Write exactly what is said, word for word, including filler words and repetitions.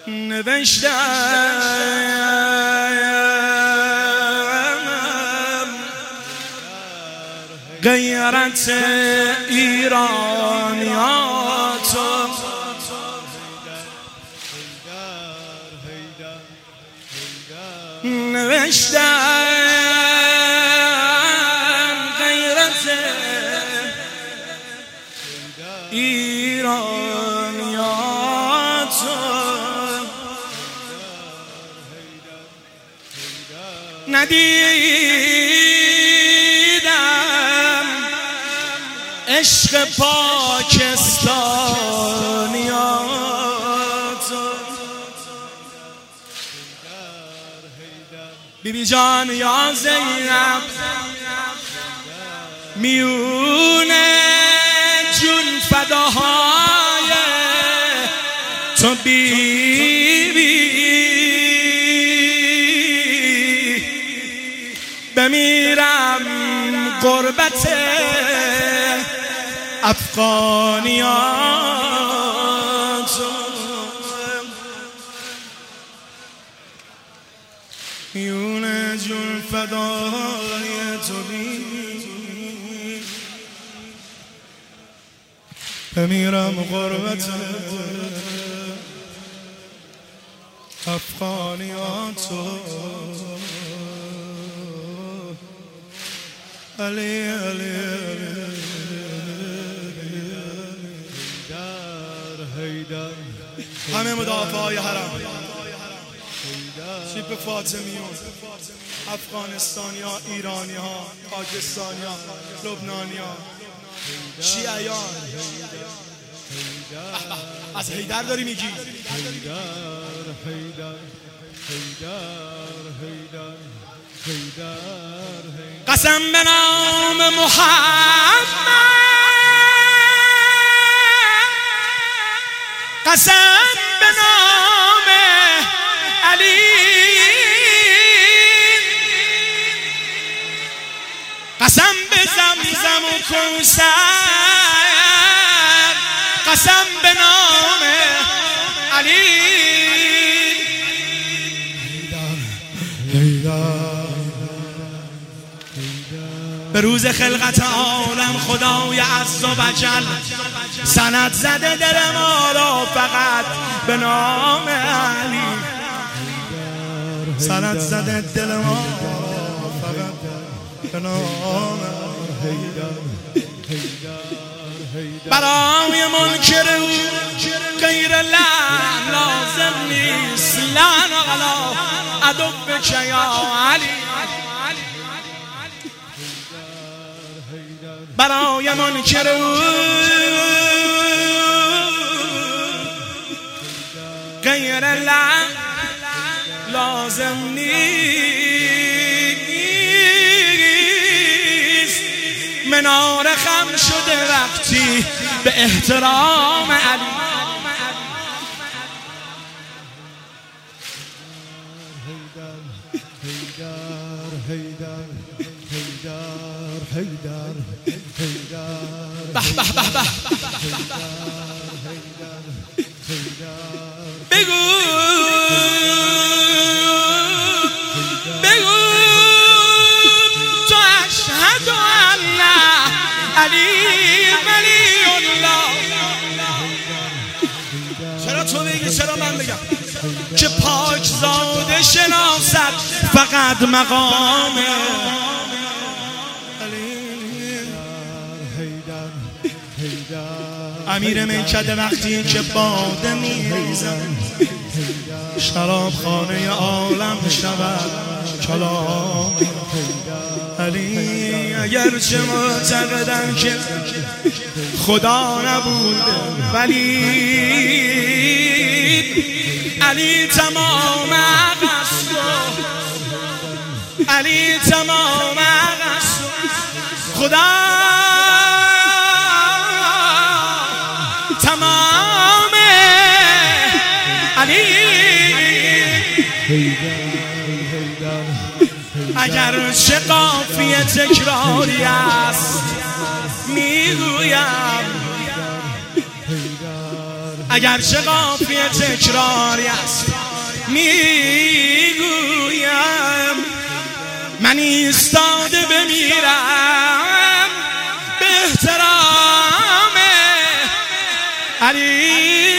نوشتم غیرت ایرانیاتو نوشتم غیرت ایرانیاتو ندیدم عشق پاکستانیاتو بیبی جان یا زینب میونه جون فداهای تو بیبی بمیرم غربت افغانیاتو میونه جون فدای تو بیبی بمیرم غربت افغانیاتو علی علی حیدر همه مدافع های حرم شیب فاطمیون افغانستانی ها ایرانی ها پاکستانی ها لبنانی ها شیعیان از حیدر داری میگی قسم به نام محمد قسم به نام علی قسم به زمزم و کوثر قسم به نام علی به روز خلقت عالم خدای عز و جل سند زده دل ما را فقط به نام علی سند زده دل ما فقط به نام برای منکر او غیر لعن لازم نیست لعن علی عدوک یا علی برای منکر او غیر لعن لازم نیست منار خم شده وقتی به احترام علی به به به به بگو بگو تو اشهد ان علی ولی الله چرا تو بگی چرا من بگم که پاک زاده شناسد فقط مقام امیر میکده وقتی که باده میریزن شراب خانه عالم شود کلام علی اگرچه معتقدن که خدا نبوده ولی علی تمام عقص علی تمام عقص خدا تمام علی اگر چه قافیه تکراری است میگویم اگرچه قافیه تکراری است میگویم من ایستاده بمیرم به احترام علی